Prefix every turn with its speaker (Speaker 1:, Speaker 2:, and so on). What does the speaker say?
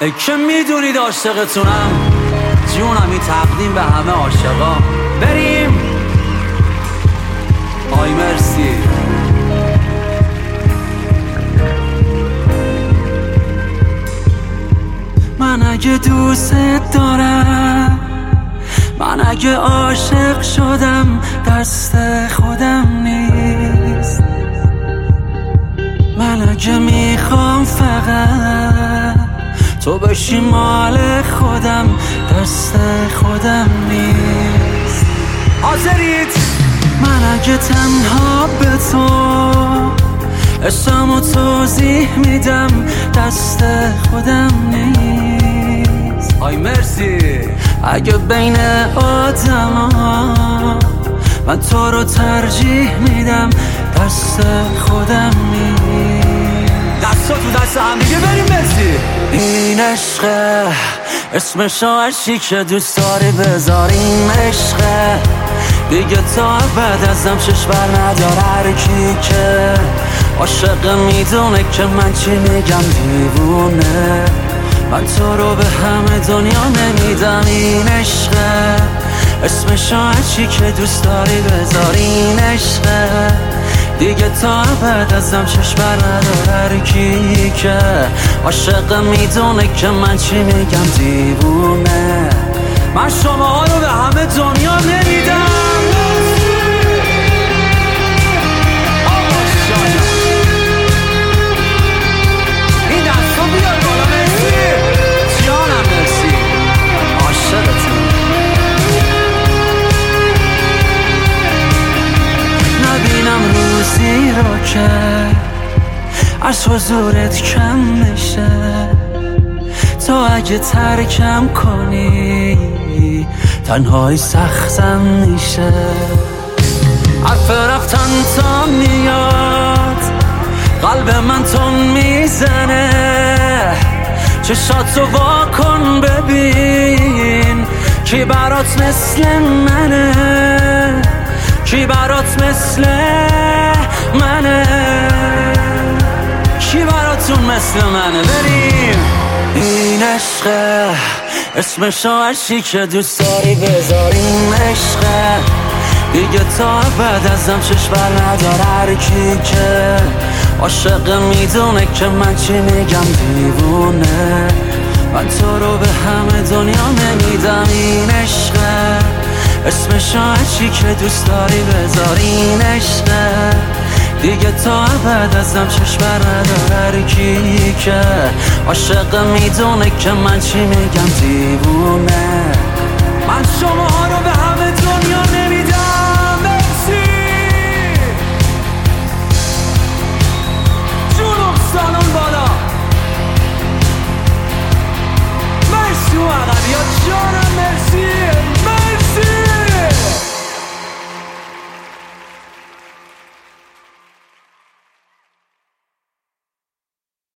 Speaker 1: ای که میدونید عاشقتونم، جونمی تقدیم به همه عاشقا. بریم. آی مرسی. من اگه دوست دارم، من اگه عاشق شدم، دست خودم نیست. من اگه میخوام فقط تو بشی مال خودم، دست خودم نیست. حاضرید؟ من اگه تنها به تو اسمو توضیح میدم، دست خودم نیست. آی مرسی. اگه بین آدما من تو رو ترجیح میدم، دست خودم نیست. دستا تو دست هم دیگه بریم. مرسی. این عشقه، اسمشو عشقی که دوست داری بذار. این عشقه دیگه تا بعد ازم چشم بر نداره. هر کی که عاشق میدونه که من چی میگم دیوونه. من تو رو به همه دنیا نمیدم. این عشقه، اسمشو عشقی که دوست داری بذار. این عشقه دیگه تا بعد ازم چشم بر نداره. هر کی که عاشق میدونه که من چی میگم دیوونه. من شماها رو به همه دنیا نمیدم. این دستو بیار بالا. مرسی جانم. مرسی. عاشقتم. نبینم روزی رو که از حضورت کم میشه. تو اگه ترکم کنی تنهایی سختم میشه. حرف رفتن تا میاد، قلب من تون میزنه. چشاتو وا کن ببین کی برات مثل منه. کی برات مثل منه. کی براتون مثل منه. بریم. این عشقه، اسمشو عشقی که دوست داری بذار. این عشقه دیگه تا بعد ازم چشم بر نداره. هر کی که عاشق میدونه که من چی میگم دیوونه. من تو رو به همه دنیا نمیدم. این عشقه، اسمشو عشقی که دوست داری بذار. این عشقه دیگه تا بعد ازم چشم بر نداره. هر کی که عاشق میدونه که من چی میگم دیوونه. من شماها رو به همه